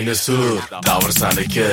bo'yni sur davr saniki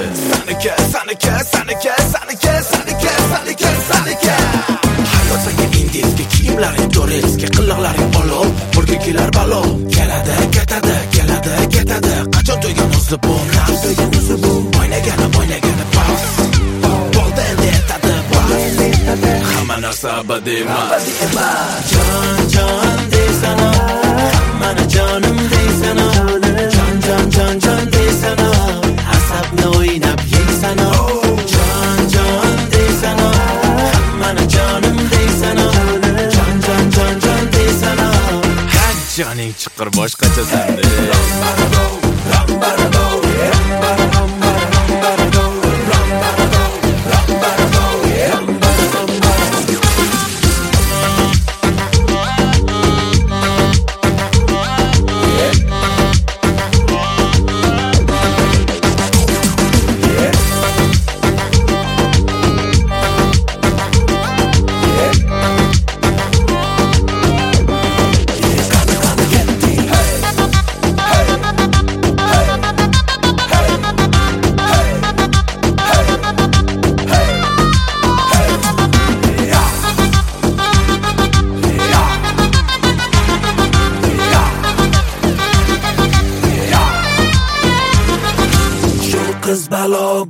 hayot senga indizga kiyimlaring to'rezga qilliqlaring olov burga kelar balo keladi ketadi qachon to'ygan o'zi bu o'ynagani bas bo'ldi endi etadi hamma narsa abadiy emas jon deysana hammani jonim deysana jon deysana asabni o'ynab yeysana jon deysana hammani jonim deysana jon deysana joning chiqir boshqacha sende Kız balo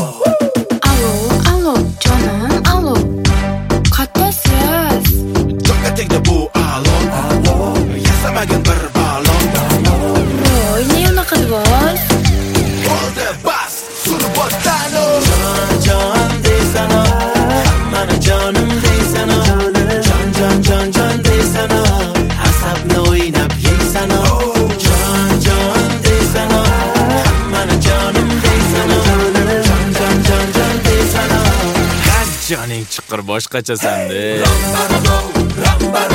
Alo canım alo Qattasiz Jonga tegdi bu alo Yasamagin bir balon Voy ne unaqa dvoz Bo'ldi bas surib o'tano jon deysana hammani jonim deysana jon deysana asabni o'ynab yeysana jon deysana hammani jonim deysana jon deysana joning chiqir boshqacha sende